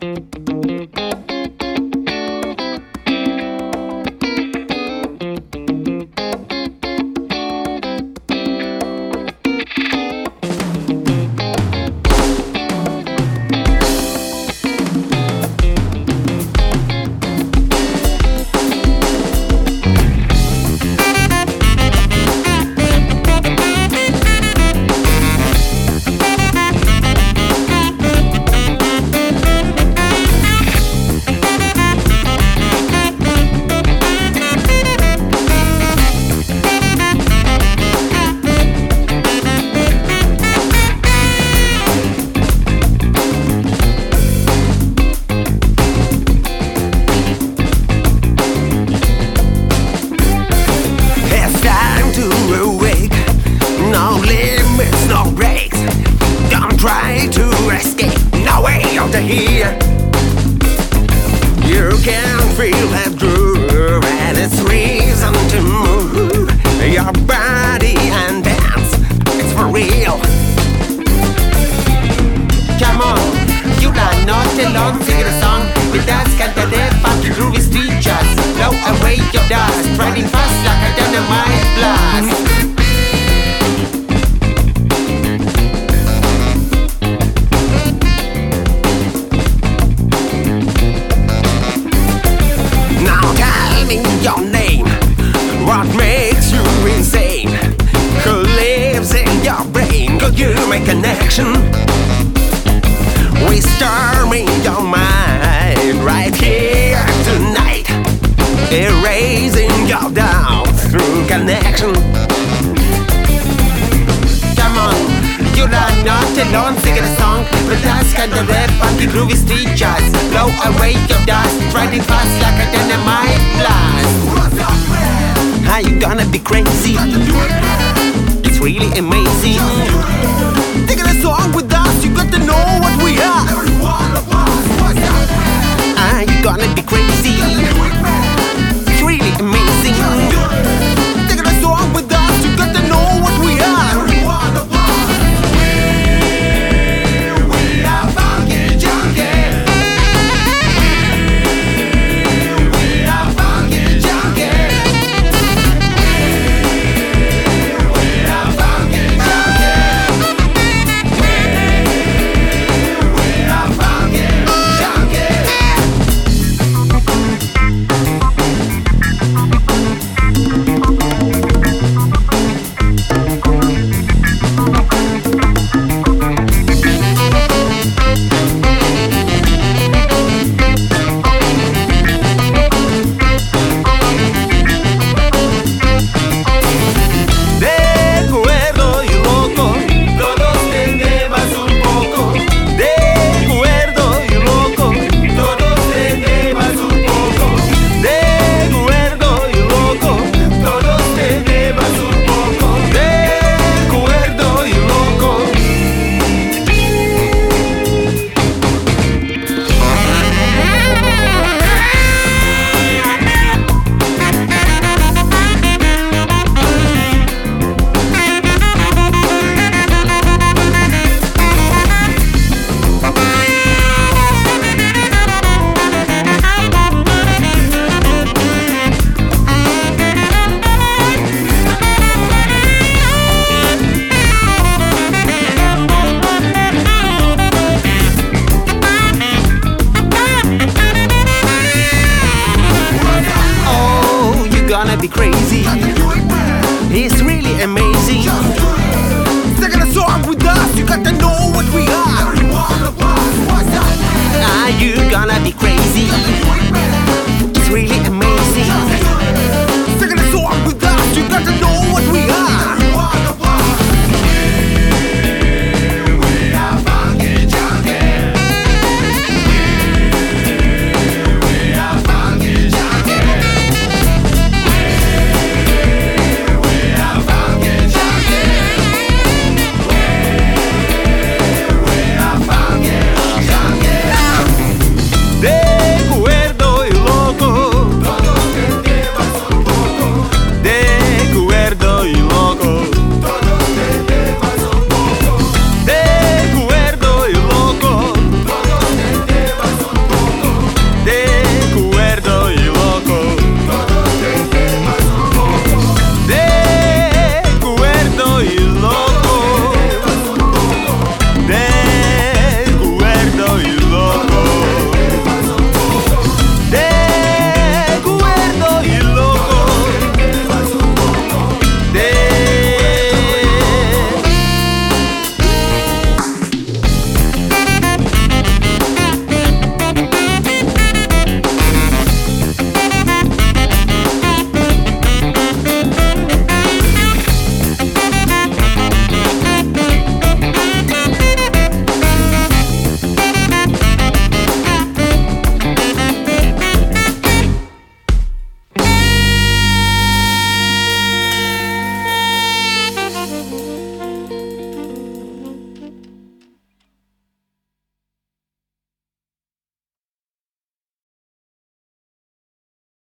Try to escape, no way out of here. You can feel that groove, and it's reason to move your body and dance. It's for real. Come on, you are not alone. Sing a song with us, canta de funky groovy street jazz. Blow away your dust, riding fast like a dynamite blast. Your name, what makes you insane? Who lives in your brain? Could you make an action? We storming your mind right here tonight, erasing your doubts through connection. Come on, you're not alone singing a song with us, kinda red, funky, groovy street jazz. Blow away your dust, riding fast like a dynamite blast. Are you gonna be crazy? It's really amazing. Singing a song with us, you got to know what we are. Are you gonna be crazy? It's really amazing. Singing a song with us, you got to know what we are. Be crazy. It's really amazing. Singing a song with us, you got to know what we are. Are you gonna be crazy?